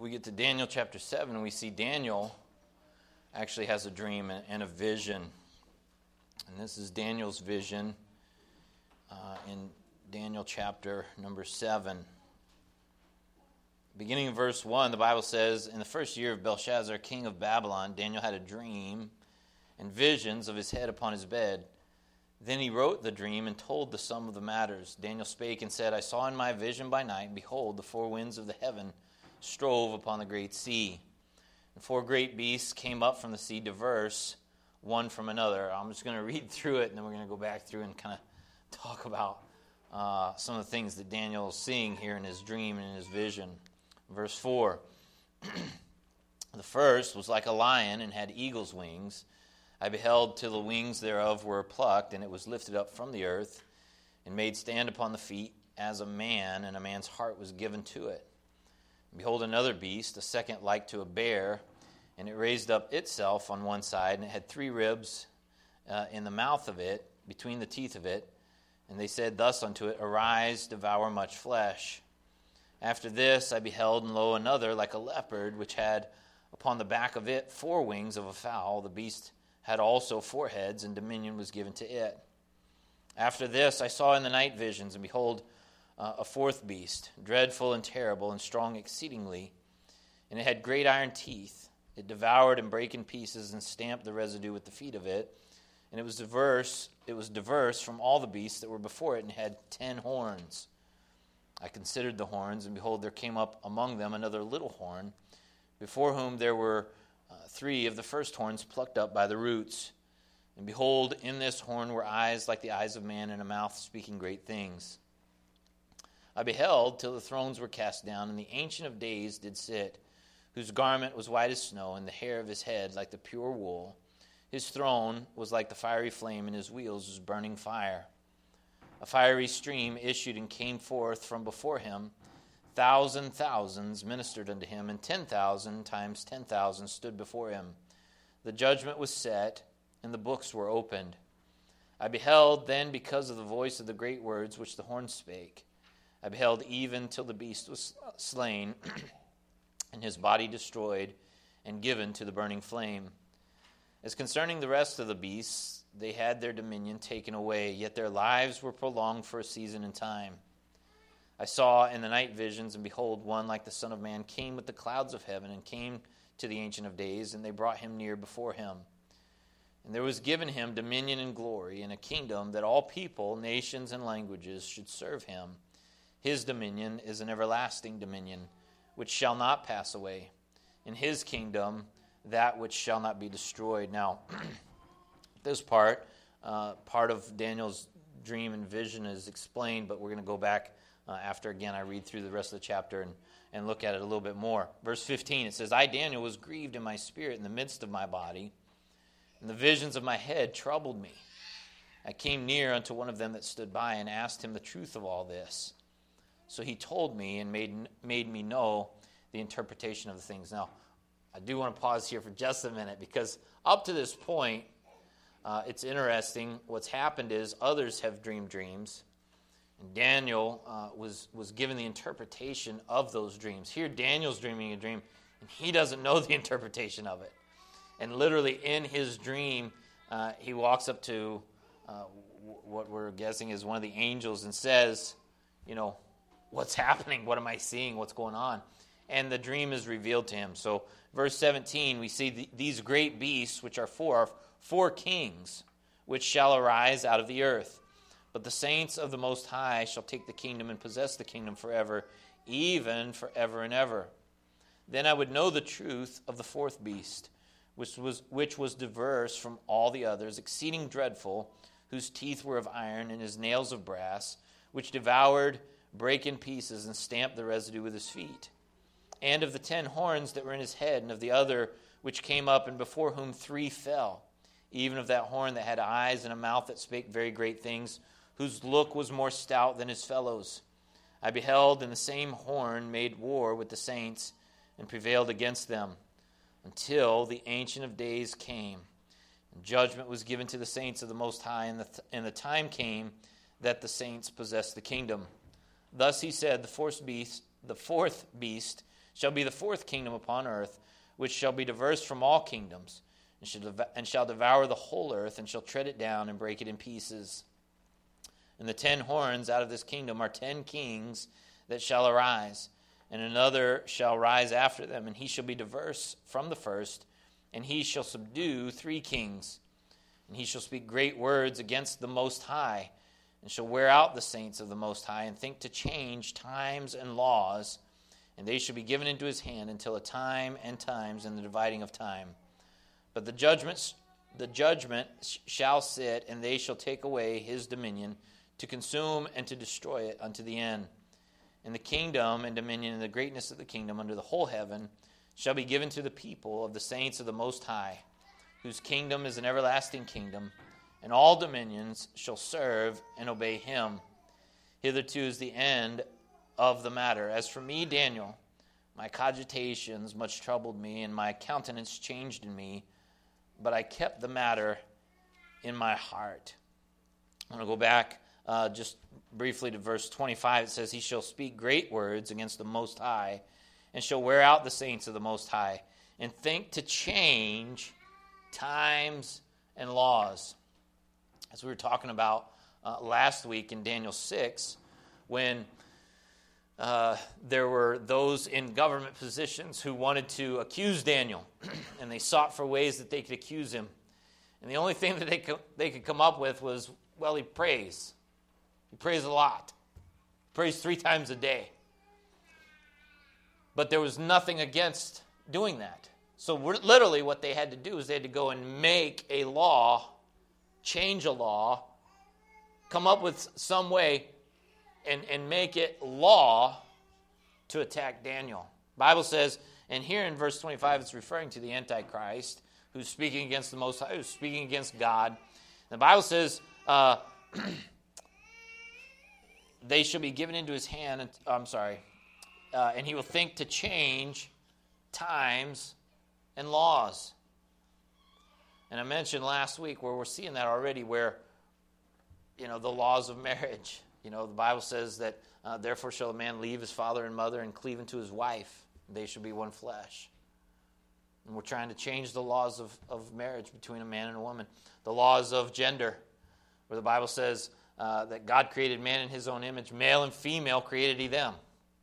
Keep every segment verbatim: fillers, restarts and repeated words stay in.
we get to Daniel chapter seven, and we see Daniel actually has a dream and a vision. And this is Daniel's vision uh, in Daniel chapter number seven. Beginning in verse one, the Bible says, "In the first year of Belshazzar, king of Babylon, Daniel had a dream and visions of his head upon his bed. Then he wrote the dream and told the sum of the matters. Daniel spake and said, I saw in my vision by night, and behold, the four winds of the heaven strove upon the great sea. And four great beasts came up from the sea, diverse, one from another." I'm just going to read through it, and then we're going to go back through and kind of talk about uh, some of the things that Daniel is seeing here in his dream and in his vision. Verse four, "The first was like a lion and had eagle's wings. I beheld till the wings thereof were plucked, and it was lifted up from the earth, and made stand upon the feet as a man, and a man's heart was given to it. And behold, another beast, a second like to a bear, and it raised up itself on one side, and it had three ribs uh, in the mouth of it, between the teeth of it. And they said thus unto it, Arise, devour much flesh. After this I beheld, and lo, another like a leopard, which had upon the back of it four wings of a fowl. The beast had also four heads, and dominion was given to it. After this I saw in the night visions, and behold, uh, a fourth beast, dreadful and terrible, and strong exceedingly. And it had great iron teeth. It devoured and brake in pieces, and stamped the residue with the feet of it. And it was diverse, it was diverse from all the beasts that were before it, and had ten horns. I considered the horns, and behold, there came up among them another little horn, before whom there were uh, three of the first horns plucked up by the roots. And behold, in this horn were eyes like the eyes of man, and a mouth speaking great things. I beheld till the thrones were cast down, and the Ancient of Days did sit, whose garment was white as snow, and the hair of his head like the pure wool. His throne was like the fiery flame, and his wheels was burning fire. A fiery stream issued and came forth from before him. Thousand thousands ministered unto him, and ten thousand times ten thousand stood before him. The judgment was set, and the books were opened. I beheld then because of the voice of the great words which the horn spake. I beheld even till the beast was slain, and his body destroyed, and given to the burning flame. As concerning the rest of the beasts, they had their dominion taken away, yet their lives were prolonged for a season and time. I saw in the night visions, and behold, one like the Son of Man came with the clouds of heaven, and came to the Ancient of Days, and they brought him near before him. And there was given him dominion and glory, and a kingdom that all people, nations, and languages should serve him. His dominion is an everlasting dominion, which shall not pass away. In his kingdom, that which shall not be destroyed." Now, this part, uh, part of Daniel's dream and vision is explained, but we're going to go back uh, after, again, I read through the rest of the chapter and, and look at it a little bit more. Verse fifteen, it says, "I, Daniel, was grieved in my spirit in the midst of my body, and the visions of my head troubled me. I came near unto one of them that stood by, and asked him the truth of all this. So he told me and made made me know the interpretation of the things." Now, I do want to pause here for just a minute, because up to this point, uh, it's interesting. What's happened is others have dreamed dreams, and Daniel uh, was, was given the interpretation of those dreams. Here, Daniel's dreaming a dream, and he doesn't know the interpretation of it. And literally in his dream, uh, he walks up to uh, w- what we're guessing is one of the angels and says, you know, "What's happening? What am I seeing? What's going on?" And the dream is revealed to him. So verse seventeen, we see the, these great beasts, which are four, are four kings, which shall arise out of the earth. But the saints of the Most High shall take the kingdom and possess the kingdom forever, even forever and ever. Then I would know the truth of the fourth beast, which was, which was diverse from all the others, exceeding dreadful, whose teeth were of iron, and his nails of brass, which devoured, brake in pieces, and stamped the residue with his feet. And of the ten horns that were in his head, and of the other which came up, and before whom three fell, even of that horn that had eyes and a mouth that spake very great things, whose look was more stout than his fellows. I beheld, and the same horn made war with the saints, and prevailed against them, until the Ancient of Days came. And judgment was given to the saints of the Most High, and the, th- and the time came that the saints possessed the kingdom. Thus he said, the fourth beast, the fourth beast shall be the fourth kingdom upon earth, which shall be diverse from all kingdoms, and shall, dev- and shall devour the whole earth, and shall tread it down and break it in pieces. And the ten horns out of this kingdom are ten kings that shall arise, and another shall rise after them, and he shall be diverse from the first, and he shall subdue three kings. And he shall speak great words against the Most High, and shall wear out the saints of the Most High, and think to change times and laws, and they shall be given into his hand until a time and times and the dividing of time. But the judgments, the judgment shall sit, and they shall take away his dominion, to consume and to destroy it unto the end. And the kingdom and dominion and the greatness of the kingdom under the whole heaven shall be given to the people of the saints of the Most High, whose kingdom is an everlasting kingdom, and all dominions shall serve and obey him. Hitherto is the end of the matter. As for me, Daniel, my cogitations much troubled me, and my countenance changed in me, but I kept the matter in my heart. I'm going to go back uh, just briefly to verse twenty-five. It says, he shall speak great words against the Most High, and shall wear out the saints of the Most High, and think to change times and laws. As we were talking about uh, last week in Daniel six, when uh, there were those in government positions who wanted to accuse Daniel, and they sought for ways that they could accuse him. And the only thing that they co- they could come up with was, well, he prays. He prays a lot. He prays three times a day. But there was nothing against doing that. So literally what they had to do is they had to go and make a law, change a law, come up with some way and, and make it law to attack Daniel. The Bible says, and here in verse twenty-five it's referring to the Antichrist who's speaking against the Most High, who's speaking against God. The Bible says, uh, they shall be given into his hand, and, I'm sorry, uh, and he will think to change times and laws. And I mentioned last week where we're seeing that already, where, you know, the laws of marriage. You know, the Bible says that, uh, therefore shall a man leave his father and mother and cleave unto his wife. They shall be one flesh. And we're trying to change the laws of, of marriage between a man and a woman. The laws of gender, where the Bible says uh, that God created man in his own image. Male and female created he them.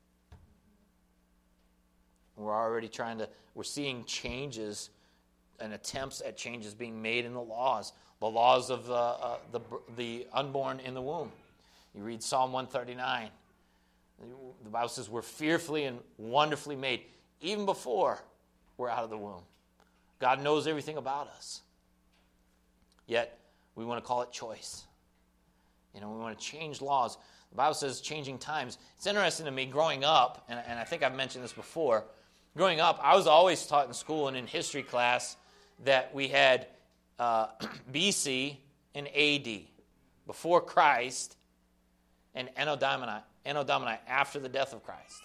We're already trying to, we're seeing changes and attempts at changes being made in the laws. The laws of the, uh, the, the unborn in the womb. You read Psalm one thirty-nine. The Bible says we're fearfully and wonderfully made, even before we're out of the womb. God knows everything about us. Yet, we want to call it choice. You know, we want to change laws. The Bible says changing times. It's interesting to me, growing up, and, and I think I've mentioned this before, growing up, I was always taught in school and in history class that we had uh, B C and A D, before Christ, and Anno Domini, Anno Domini, after the death of Christ.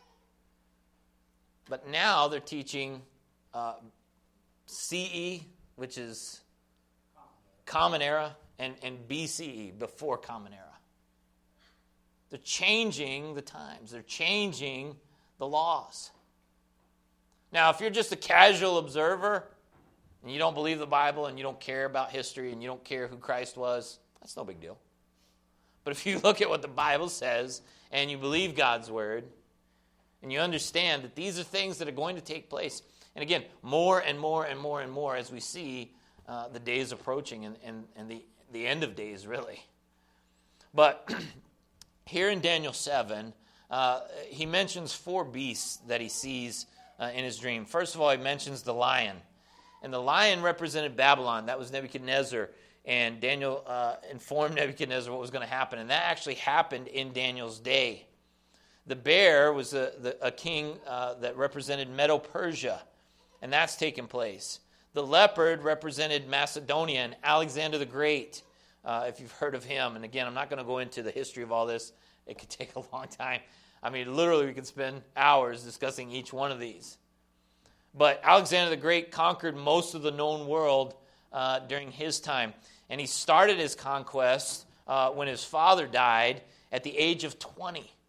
But now they're teaching uh, C E, which is Common Era, and, and B C E, before Common Era. They're changing the times. They're changing the laws. Now, if you're just a casual observer, and you don't believe the Bible, and you don't care about history, and you don't care who Christ was, that's no big deal. But if you look at what the Bible says, and you believe God's Word, and you understand that these are things that are going to take place, and again, more and more and more and more as we see uh, the days approaching, and, and, and the, the end of days, really. But here in Daniel seven, uh, he mentions four beasts that he sees uh, in his dream. First of all, he mentions the lion. And the lion represented Babylon. That was Nebuchadnezzar. And Daniel uh, informed Nebuchadnezzar what was going to happen. And that actually happened in Daniel's day. The bear was a, the, a king uh, that represented Medo-Persia. And that's taken place. The leopard represented Macedonia and Alexander the Great, uh, if you've heard of him. And again, I'm not going to go into the history of all this. It could take a long time. I mean, literally, we could spend hours discussing each one of these. But Alexander the Great conquered most of the known world uh, during his time. And he started his conquest uh, when his father died at the age of twenty.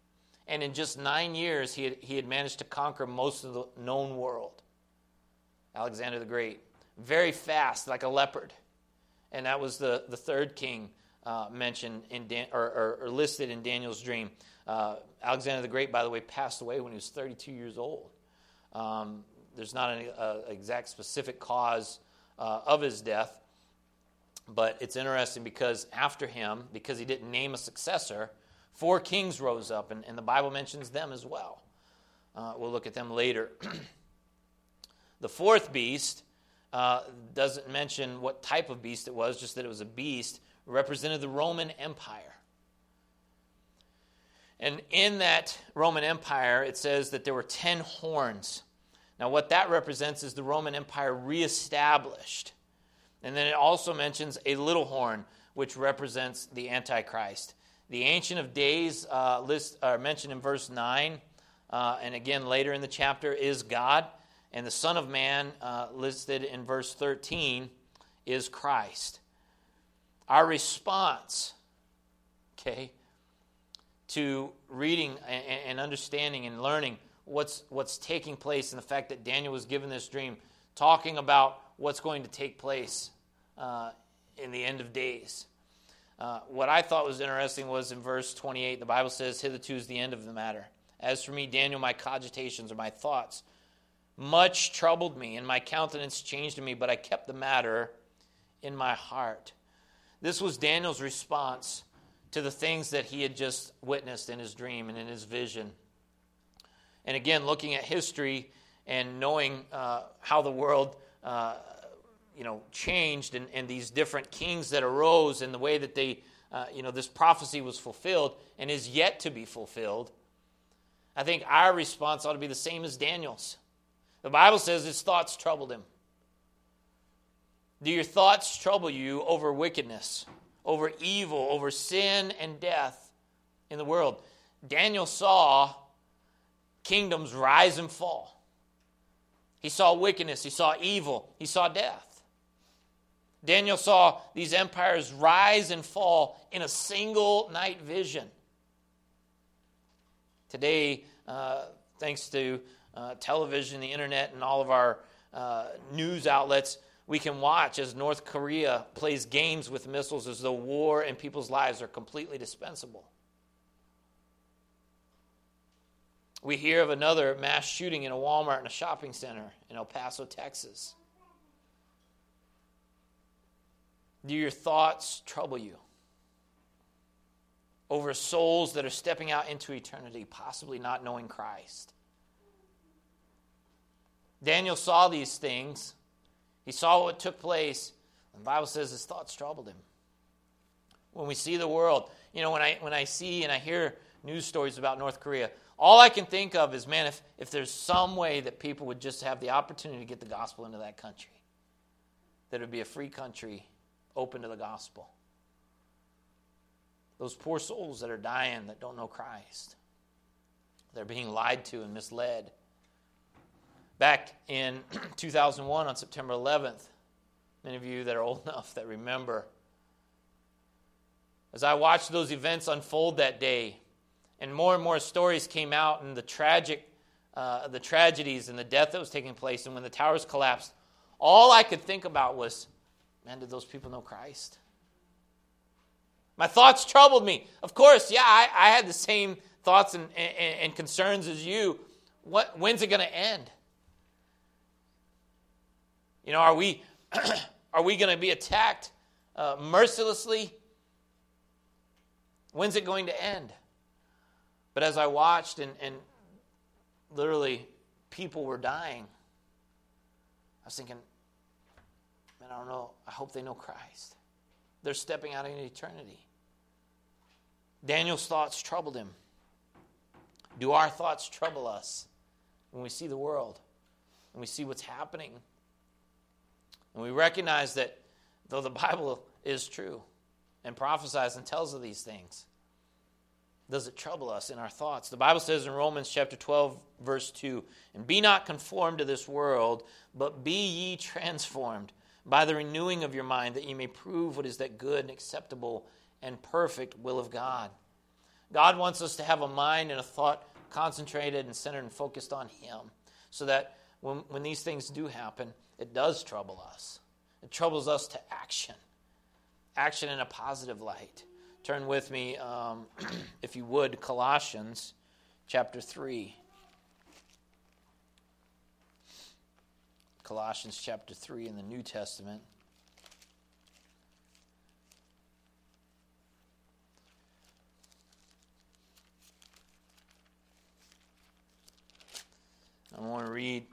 And in just nine years, he had, he had managed to conquer most of the known world. Alexander the Great. Very fast, like a leopard. And that was the, the third king uh, mentioned in Dan, or, or, or listed in Daniel's dream. Uh, Alexander the Great, by the way, passed away when he was thirty-two years old. Um, there's not an uh, exact specific cause uh, of his death. But it's interesting because after him, because he didn't name a successor, four kings rose up, and, and the Bible mentions them as well. Uh, we'll look at them later. The fourth beast uh, doesn't mention what type of beast it was, just that it was a beast, represented the Roman Empire. And in that Roman Empire, it says that there were ten horns. Now, what that represents is the Roman Empire reestablished. And then it also mentions a little horn, which represents the Antichrist. The Ancient of Days uh, list, are mentioned in verse nine, uh, and again later in the chapter, is God. And the Son of Man, uh, listed in verse thirteen, is Christ. Our response, okay, to reading and, and understanding and learning what's what's taking place, and the fact that Daniel was given this dream, talking about what's going to take place uh, in the end of days. Uh, what I thought was interesting was in verse twenty-eight, the Bible says, "Hitherto is the end of the matter. As for me, Daniel, my cogitations or my thoughts much troubled me, and my countenance changed in me, but I kept the matter in my heart." This was Daniel's response to the things that he had just witnessed in his dream and in his vision. And again, looking at history and knowing uh, how the world uh, you know, changed, and, and these different kings that arose, and the way that they, uh, you know, this prophecy was fulfilled and is yet to be fulfilled, I think our response ought to be the same as Daniel's. The Bible says his thoughts troubled him. Do your thoughts trouble you over wickedness, over evil, over sin and death in the world? Daniel saw kingdoms rise and fall. He saw wickedness, he saw evil, he saw death. Daniel saw these empires rise and fall in a single night vision. Today, uh, thanks to uh, television, the internet, and all of our uh, news outlets, we can watch as North Korea plays games with missiles as though war and people's lives are completely dispensable. We hear of another mass shooting in a Walmart and a shopping center in El Paso, Texas. Do your thoughts trouble you over souls that are stepping out into eternity, possibly not knowing Christ? Daniel saw these things. He saw what took place. And the Bible says his thoughts troubled him. When we see the world, you know, when I when I see and I hear news stories about North Korea, all I can think of is, man, if, if there's some way that people would just have the opportunity to get the gospel into that country, that it would be a free country open to the gospel. Those poor souls that are dying that don't know Christ. They're being lied to and misled. Back in two thousand one, on September eleventh, many of you that are old enough that remember, as I watched those events unfold that day, and more and more stories came out, and the tragic, uh, the tragedies and the death that was taking place, and when the towers collapsed, all I could think about was, man, did those people know Christ? My thoughts troubled me. Of course, yeah, I, I had the same thoughts and, and, and concerns as you. What, when's it going to end? You know, are we are we going to be attacked uh, mercilessly? When's it going to end? But as I watched and, and literally people were dying, I was thinking, man, I don't know. I hope they know Christ. They're stepping out into eternity. Daniel's thoughts troubled him. Do our thoughts trouble us when we see the world, when we see what's happening? And we recognize that though the Bible is true and prophesies and tells of these things, does it trouble us in our thoughts? The Bible says in Romans chapter twelve, verse two, "And be not conformed to this world, but be ye transformed by the renewing of your mind, that ye may prove what is that good and acceptable and perfect will of God." God wants us to have a mind and a thought concentrated and centered and focused on Him, so that when, when these things do happen, it does trouble us. It troubles us to action. Action in a positive light. Turn with me, um, if you would, Colossians chapter three. Colossians chapter three in the New Testament. I want to read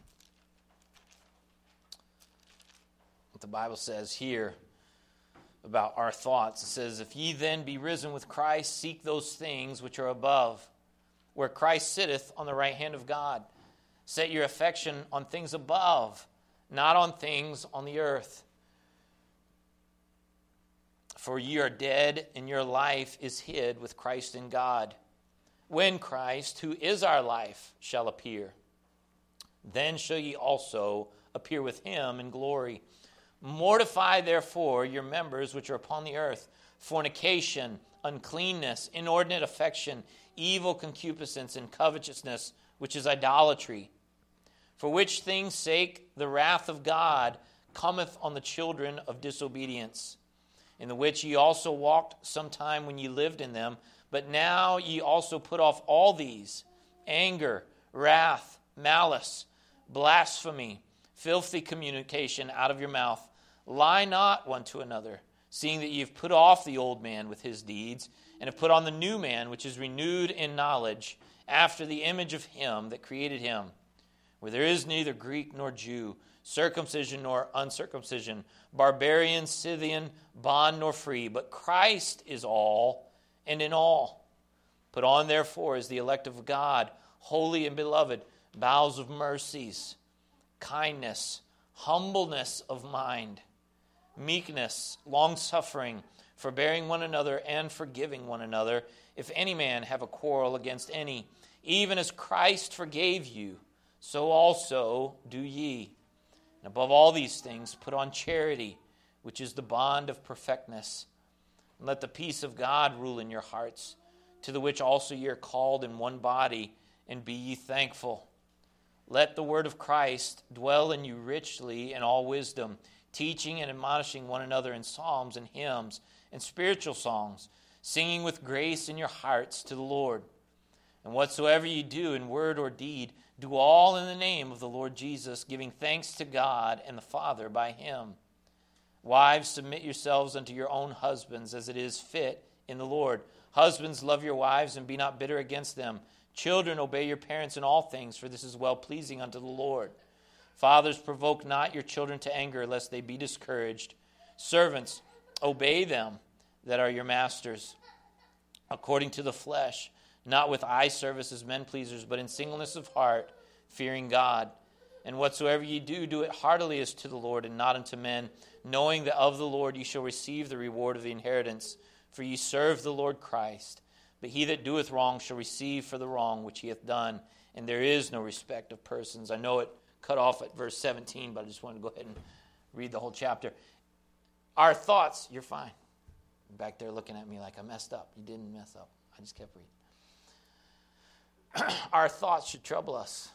what the Bible says here about our thoughts. It says, "If ye then be risen with Christ, seek those things which are above, where Christ sitteth on the right hand of God. Set your affection on things above, not on things on the earth. For ye are dead, and your life is hid with Christ in God. When Christ, who is our life, shall appear, then shall ye also appear with him in glory. Mortify therefore your members which are upon the earth, fornication, uncleanness, inordinate affection, evil concupiscence, and covetousness, which is idolatry. For which things' sake the wrath of God cometh on the children of disobedience, in the which ye also walked sometime when ye lived in them. But now ye also put off all these: anger, wrath, malice, blasphemy, filthy communication out of your mouth. Lie not one to another, seeing that ye have put off the old man with his deeds, and have put on the new man, which is renewed in knowledge, after the image of him that created him, where there is neither Greek nor Jew, circumcision nor uncircumcision, barbarian, Scythian, bond nor free, but Christ is all and in all. Put on therefore as the elect of God, holy and beloved, bowels of mercies, kindness, humbleness of mind, meekness, long-suffering, forbearing one another and forgiving one another, if any man have a quarrel against any. Even as Christ forgave you, so also do ye. And above all these things, put on charity, which is the bond of perfectness. And let the peace of God rule in your hearts, to the which also ye are called in one body, and be ye thankful. Let the word of Christ dwell in you richly in all wisdom, teaching and admonishing one another in psalms and hymns and spiritual songs, singing with grace in your hearts to the Lord. And whatsoever ye do in word or deed, do all in the name of the Lord Jesus, giving thanks to God and the Father by him. Wives, submit yourselves unto your own husbands, as it is fit in the Lord. Husbands, love your wives, and be not bitter against them. Children, obey your parents in all things, for this is well-pleasing unto the Lord. Fathers, provoke not your children to anger, lest they be discouraged. Servants, obey them that are your masters, according to the flesh, not with eye service as men pleasers, but in singleness of heart, fearing God. And whatsoever ye do, do it heartily as to the Lord, and not unto men, knowing that of the Lord ye shall receive the reward of the inheritance. For ye serve the Lord Christ. But he that doeth wrong shall receive for the wrong which he hath done, and there is no respect of persons. I know it cut off at verse seventeen, but I just wanted to go ahead and read the whole chapter. Our thoughts, you're fine. You're back there looking at me like I messed up. You didn't mess up. I just kept reading. Our thoughts should trouble us.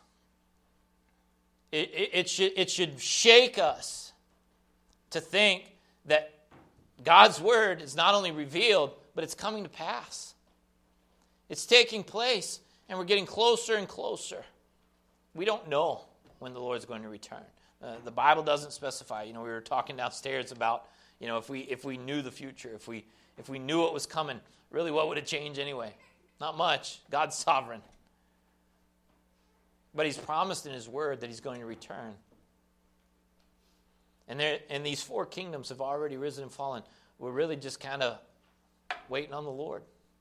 It, it, it should, it should shake us to think that God's word is not only revealed, but it's coming to pass. It's taking place, and we're getting closer and closer. We don't know when the Lord's going to return. Uh, the Bible doesn't specify. You know, we were talking downstairs about, you know, if we if we knew the future, if we if we knew what was coming, really, what would it change anyway? Not much. God's sovereign. But he's promised in his word that he's going to return. And there, and these four kingdoms have already risen and fallen. We're really just kind of waiting on the Lord.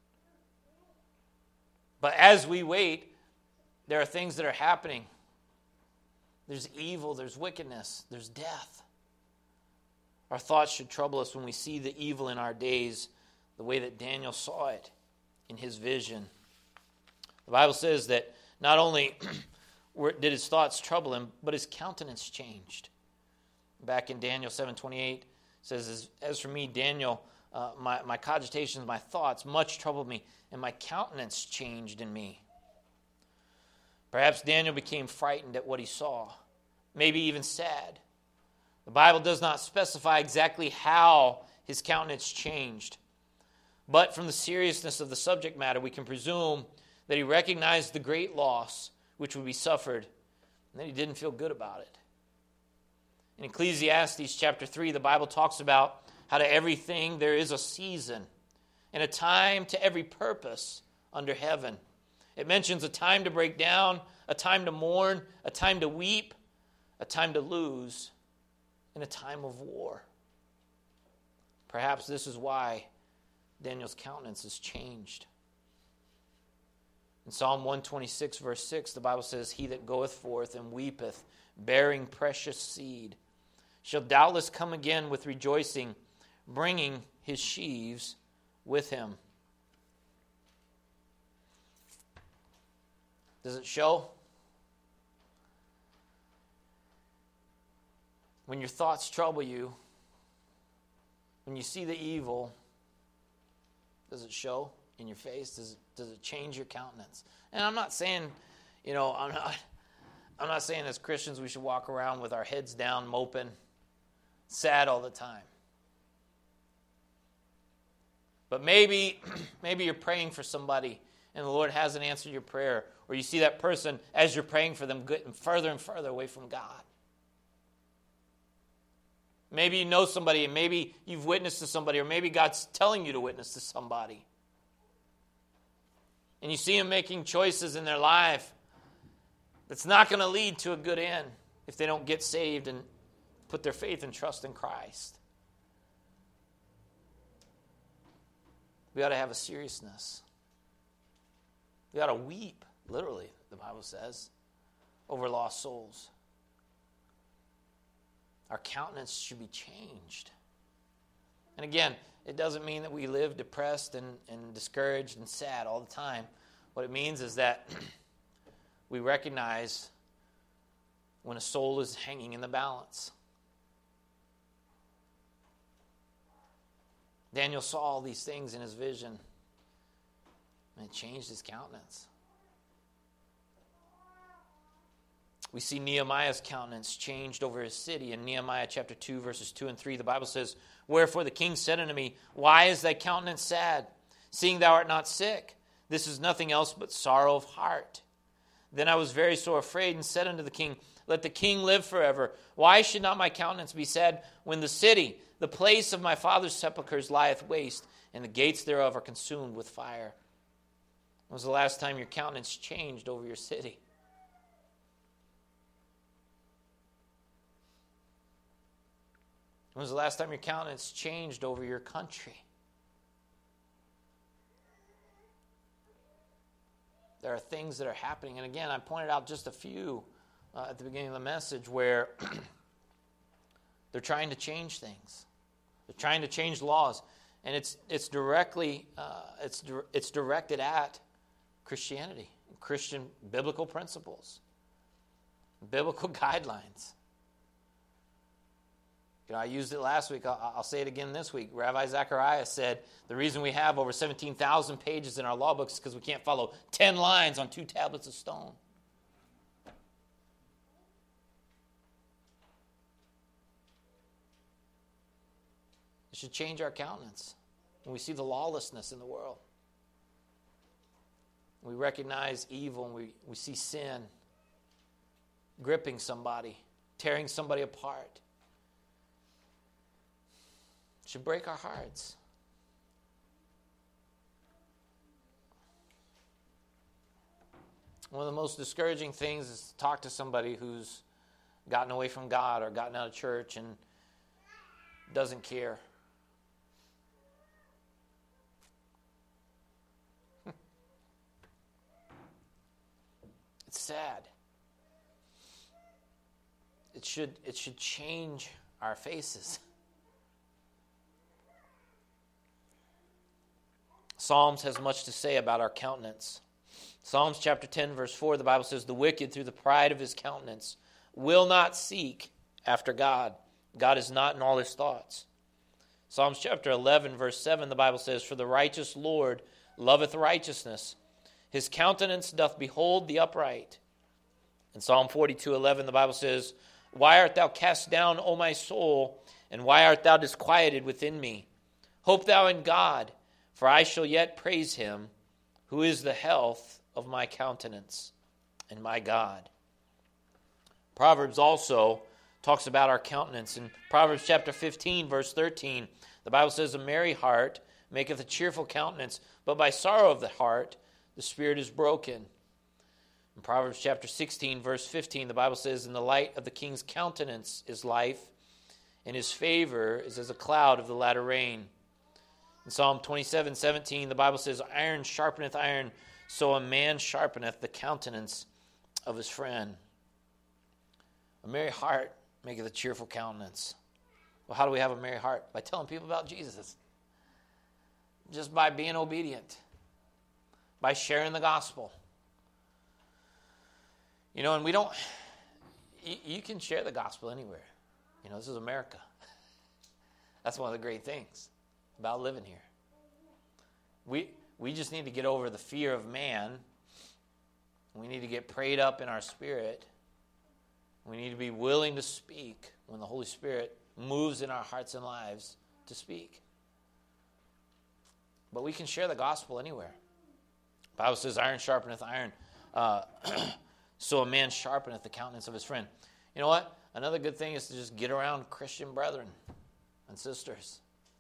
But as we wait, there are things that are happening. There's evil, there's wickedness, there's death. Our thoughts should trouble us when we see the evil in our days, the way that Daniel saw it in his vision. The Bible says that not only did his thoughts trouble him, but his countenance changed. Back in Daniel seven twenty-eight, it says, As, as for me, Daniel, uh, my, my cogitations, my thoughts, much troubled me, and my countenance changed in me. Perhaps Daniel became frightened at what he saw, maybe even sad. The Bible does not specify exactly how his countenance changed. But from the seriousness of the subject matter, we can presume that he recognized the great loss which would be suffered, and that he didn't feel good about it. In Ecclesiastes chapter three, the Bible talks about how to everything there is a season and a time to every purpose under heaven. It mentions a time to break down, a time to mourn, a time to weep, a time to lose, and a time of war. Perhaps this is why Daniel's countenance has changed. In Psalm one twenty-six, verse six, the Bible says, "He that goeth forth and weepeth, bearing precious seed, shall doubtless come again with rejoicing, bringing his sheaves with him." Does it show? When your thoughts trouble you, when you see the evil, does it show in your face? Does it, does it change your countenance? And I'm not saying, you know, I'm not, I'm not saying as Christians we should walk around with our heads down, moping, sad all the time. But maybe, maybe you're praying for somebody and the Lord hasn't answered your prayer, or you see that person as you're praying for them getting further and further away from God. Maybe you know somebody, and maybe you've witnessed to somebody, or maybe God's telling you to witness to somebody. And you see them making choices in their life that's not going to lead to a good end if they don't get saved and put their faith and trust in Christ. We ought to have a seriousness. We ought to weep, literally, the Bible says, over lost souls. Our countenance should be changed. And again, it doesn't mean that we live depressed and, and discouraged and sad all the time. What it means is that we recognize when a soul is hanging in the balance. Daniel saw all these things in his vision, and it changed his countenance. We see Nehemiah's countenance changed over his city. In Nehemiah chapter two, verses two and three, the Bible says, "Wherefore the king said unto me, Why is thy countenance sad, seeing thou art not sick? This is nothing else but sorrow of heart. Then I was very sore afraid, and said unto the king, Let the king live forever. Why should not my countenance be sad, when the city, the place of my father's sepulchres, lieth waste, and the gates thereof are consumed with fire?" When was the last time your countenance changed over your city? When was the last time your countenance changed over your country? There are things that are happening. And again, I pointed out just a few uh, at the beginning of the message where they're trying to change things. They're trying to change laws. And it's it's directly, uh, it's it's directed at Christianity, Christian biblical principles, biblical guidelines. You know, I used it last week. I'll, I'll say it again this week. Rabbi Zachariah said the reason we have over seventeen thousand pages in our law books is because we can't follow ten lines on two tablets of stone. It should change our countenance when we see the lawlessness in the world. We recognize evil and we, we see sin gripping somebody, tearing somebody apart. It should break our hearts. One of the most discouraging things is to talk to somebody who's gotten away from God or gotten out of church and doesn't care. It's sad. It should, it should change our faces. Psalms has much to say about our countenance. Psalms chapter ten, verse four, the Bible says, "The wicked, through the pride of his countenance, will not seek after God. God is not in all his thoughts." Psalms chapter eleven, verse seven, the Bible says, "For the righteous Lord loveth righteousness. His countenance doth behold the upright." In Psalm forty-two, eleven, the Bible says, "Why art thou cast down, O my soul, and why art thou disquieted within me? Hope thou in God, for I shall yet praise him, who is the health of my countenance and my God." Proverbs also talks about our countenance. In Proverbs chapter fifteen, verse thirteen, the Bible says, "A merry heart maketh a cheerful countenance, but by sorrow of the heart the spirit is broken." In Proverbs chapter sixteen, verse fifteen, the Bible says, "In the light of the king's countenance is life, and his favor is as a cloud of the latter rain." In Psalm twenty-seven, seventeen, the Bible says, "Iron sharpeneth iron, so a man sharpeneth the countenance of his friend." A merry heart maketh a cheerful countenance. Well, how do we have a merry heart? By telling people about Jesus. Just by being obedient. By sharing the gospel. You know, and we don't, you, you can share the gospel anywhere. You know, this is America. That's one of the great things about living here. We we just need to get over the fear of man. We need to get prayed up in our spirit. We need to be willing to speak when the Holy Spirit moves in our hearts and lives to speak. But we can share the gospel anywhere. The Bible says, "Iron sharpeneth iron, uh, so a man sharpeneth the countenance of his friend." You know what? Another good thing is to just get around Christian brethren and sisters.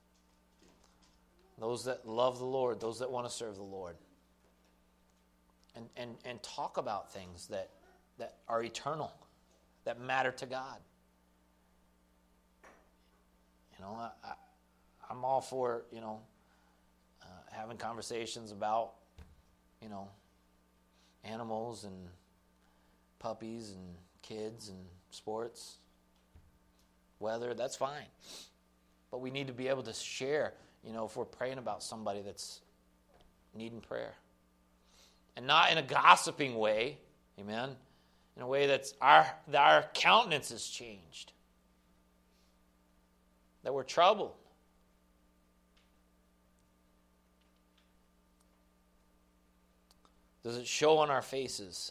Those that love the Lord, those that want to serve the Lord. And, and, and talk about things that, that are eternal, that matter to God. You know, I, I, I'm all for, you know, uh, having conversations about, you know, animals and puppies and kids and sports, weather. That's fine. But we need to be able to share, you know, if we're praying about somebody that's needing prayer. And not in a gossiping way, amen, in a way that's our, that our countenance has changed. That we're troubled. Does it show on our faces?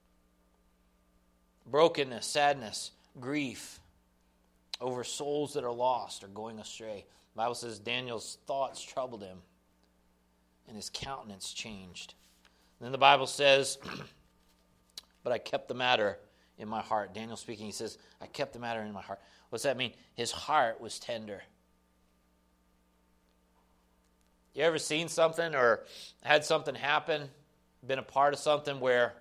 Brokenness, sadness, grief over souls that are lost or going astray. The Bible says Daniel's thoughts troubled him and his countenance changed. And then the Bible says, "But I kept the matter in my heart." Daniel speaking, he says, "I kept the matter in my heart." What's that mean? His heart was tender. You ever seen something or had something happen, been a part of something where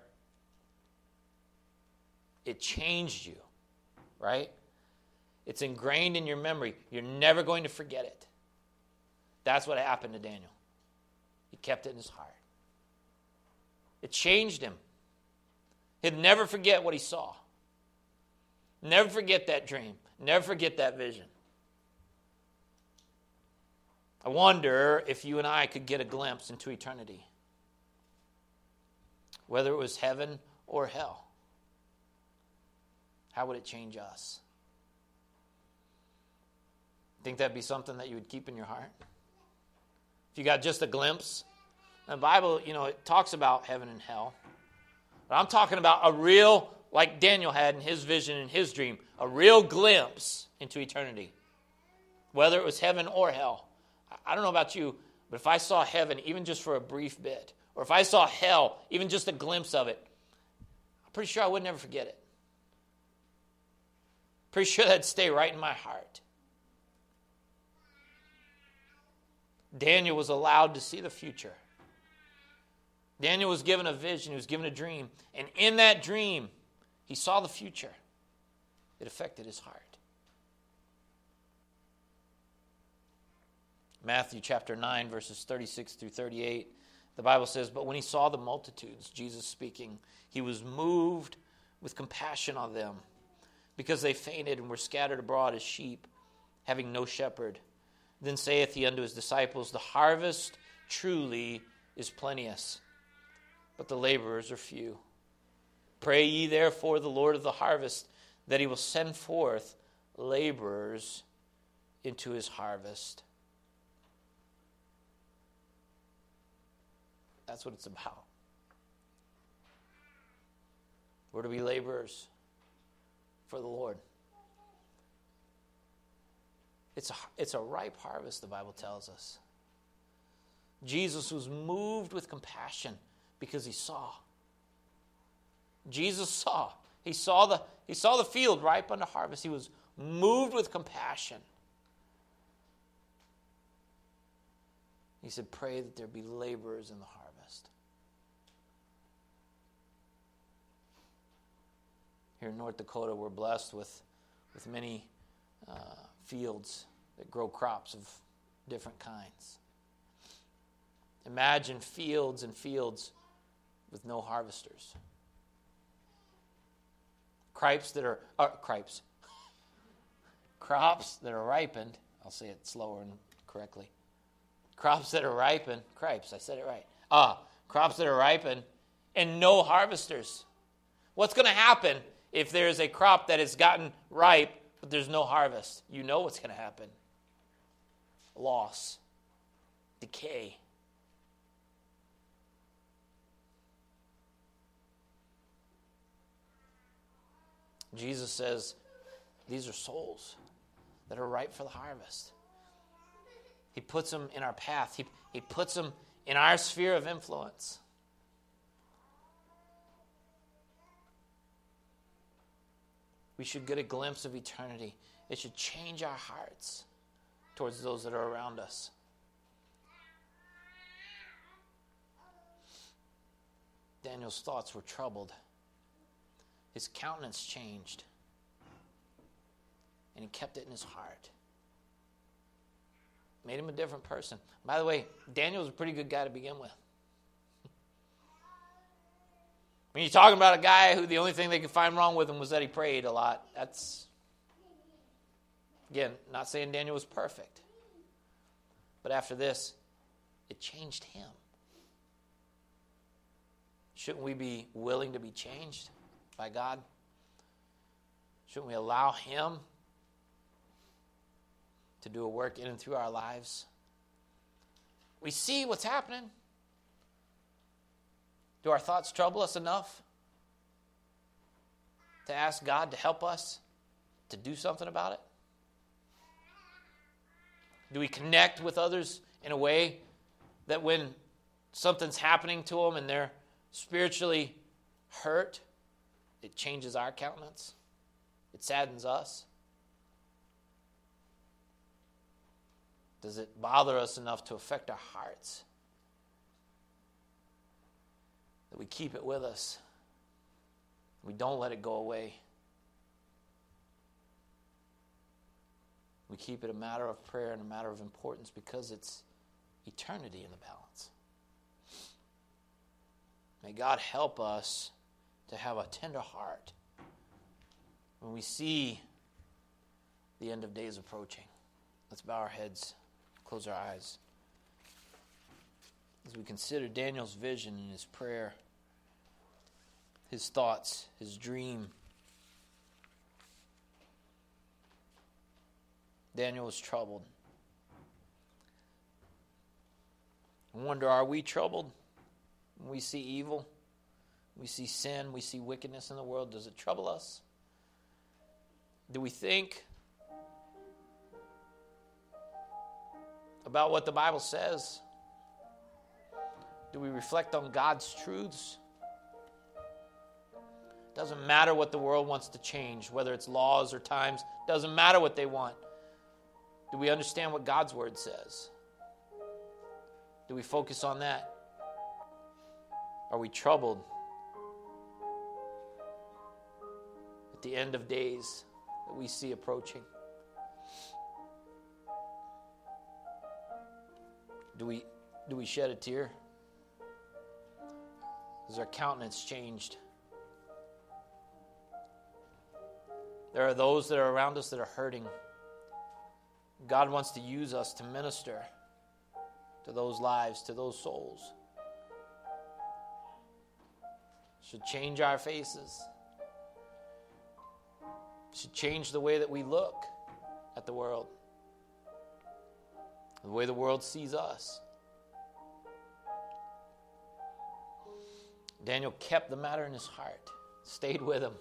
it changed you, right? It's ingrained in your memory. You're never going to forget it. That's what happened to Daniel. He kept it in his heart. It changed him. He'd never forget what he saw. Never forget that dream. Never forget that vision. I wonder if you and I could get a glimpse into eternity. Whether it was heaven or hell. How would it change us? Think that'd be something that you would keep in your heart? If you got just a glimpse. The Bible, you know, it talks about heaven and hell. But I'm talking about a real, like Daniel had in his vision and his dream, a real glimpse into eternity. Whether it was heaven or hell. I don't know about you, but if I saw heaven, even just for a brief bit, or if I saw hell, even just a glimpse of it, I'm pretty sure I would never forget it. Pretty sure that'd stay right in my heart. Daniel was allowed to see the future. Daniel was given a vision, he was given a dream, and in that dream, he saw the future. It affected his heart. Matthew chapter nine, verses thirty-six through thirty-eight, the Bible says, "But when he saw the multitudes," Jesus speaking, "he was moved with compassion on them, because they fainted and were scattered abroad as sheep, having no shepherd. Then saith he unto his disciples, The harvest truly is plenteous, but the laborers are few. Pray ye therefore the Lord of the harvest, that he will send forth laborers into his harvest." That's what it's about. We're to be laborers for the Lord. It's a, it's a ripe harvest, the Bible tells us. Jesus was moved with compassion because he saw. Jesus saw. He saw the, he saw the field ripe unto harvest. He was moved with compassion. He said, pray that there be laborers in the harvest. Here in North Dakota, we're blessed with, with many uh, fields that grow crops of different kinds. Imagine fields and fields with no harvesters. Cripes that are, uh, cripes. Crops that are ripened. I'll say it slower and correctly. Crops that are ripened. Cripes, I said it right. Ah, crops that are ripened and no harvesters. What's going to happen if there's a crop that has gotten ripe but there's no harvest? You know what's going to happen. Loss. Decay. Jesus says these are souls that are ripe for the harvest. He puts them in our path. He, he puts them in our sphere of influence. We should get a glimpse of eternity. It should change our hearts towards those that are around us. Daniel's thoughts were troubled. His countenance changed. And he kept it in his heart. Made him a different person. By the way, Daniel was a pretty good guy to begin with. When you're talking about a guy who the only thing they could find wrong with him was that he prayed a lot, that's, again, not saying Daniel was perfect. But after this, it changed him. Shouldn't we be willing to be changed by God? Shouldn't we allow him to do a work in and through our lives? We see what's happening. Do our thoughts trouble us enough to ask God to help us to do something about it? Do we connect with others in a way that when something's happening to them and they're spiritually hurt, it changes our countenance? It saddens us? Does it bother us enough to affect our hearts that we keep it with us? We don't let it go away. We keep it a matter of prayer and a matter of importance because it's eternity in the balance. May God help us to have a tender heart when we see the end of days approaching. Let's bow our heads, close our eyes. As we consider Daniel's vision and his prayer, his thoughts, his dream. Daniel was troubled. I wonder, are we troubled when we see evil? We see sin, we see wickedness in the world. Does it trouble us? Do we think about what the Bible says? Do we reflect on God's truths? Doesn't matter what the world wants to change, whether it's laws or times. Doesn't matter what they want. Do we understand what God's word says? Do we focus on that? Are we troubled at the end of days that we see approaching? Do we, do we shed a tear? Has our countenance changed? There are those that are around us that are hurting. God wants to use us to minister to those lives, to those souls. Should change our faces. Should change the way that we look at the world. The way the world sees us. Daniel kept the matter in his heart, stayed with him.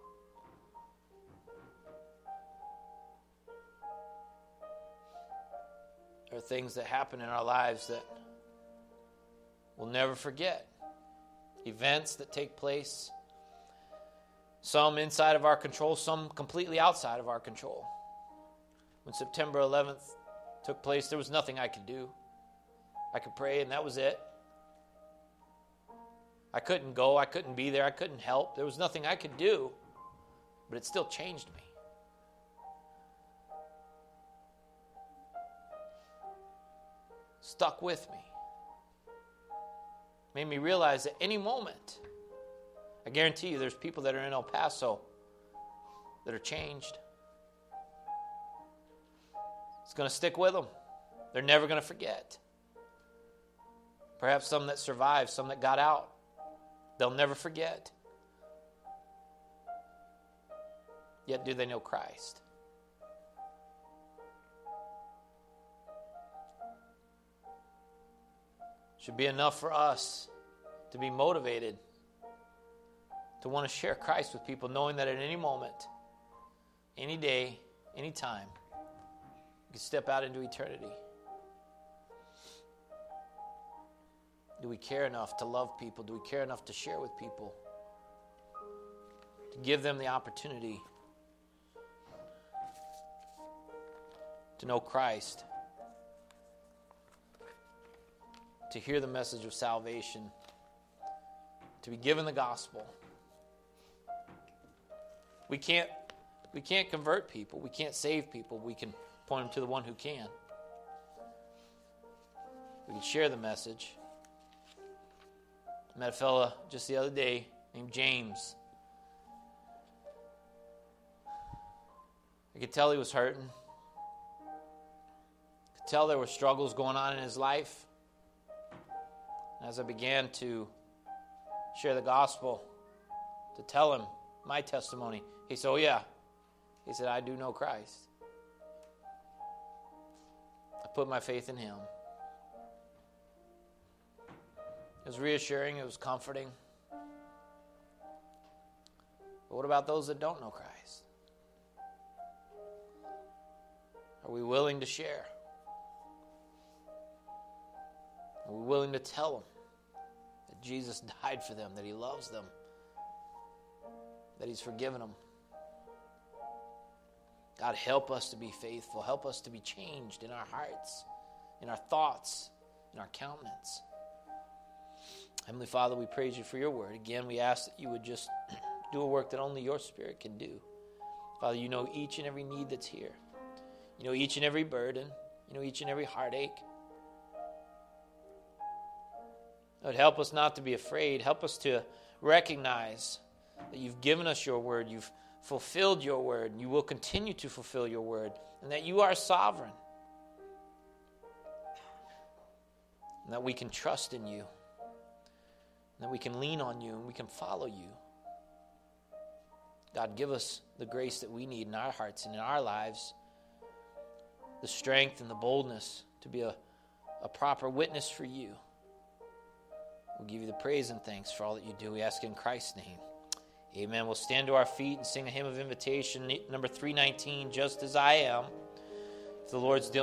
There are things that happen in our lives that we'll never forget. Events that take place, some inside of our control, some completely outside of our control. When September eleventh took place, there was nothing I could do. I could pray and that was it. I couldn't go, I couldn't be there, I couldn't help. There was nothing I could do, but it still changed me. Stuck with me. Made me realize that any moment, I guarantee you there's people that are in El Paso that are changed. It's going to stick with them. They're never going to forget. Perhaps some that survived, some that got out, they'll never forget. Yet do they know Christ? Should be enough for us to be motivated to want to share Christ with people, knowing that at any moment, any day, any time, you can step out into eternity. Do we care enough to love people? Do we care enough to share with people? To give them the opportunity to know Christ? To hear the message of salvation? To be given the gospel? We can't, we can't convert people. We can't save people. We can point them to the one who can. We can share the message. I met a fella just the other day named James. I could tell he was hurting. I could tell there were struggles going on in his life. As I began to share the gospel, to tell him my testimony, he said, oh yeah. He said, I do know Christ. I put my faith in him. It was reassuring. It was comforting. But what about those that don't know Christ? Are we willing to share? Are we willing to tell them that Jesus died for them, that he loves them, that he's forgiven them? God, help us to be faithful. Help us to be changed in our hearts, in our thoughts, in our countenance. Heavenly Father, we praise you for your word. Again, we ask that you would just do a work that only your Spirit can do. Father, you know each and every need that's here. You know each and every burden. You know each and every heartache. Lord, help us not to be afraid. Help us to recognize that you've given us your word. You've fulfilled your word. You will continue to fulfill your word. And that you are sovereign. And that we can trust in you. And that we can lean on you and we can follow you. God, give us the grace that we need in our hearts and in our lives. The strength and the boldness to be a, a proper witness for you. We'll give you the praise and thanks for all that you do. We ask in Christ's name. Amen. We'll stand to our feet and sing a hymn of invitation, number three nineteen, Just As I Am. If the Lord's dealing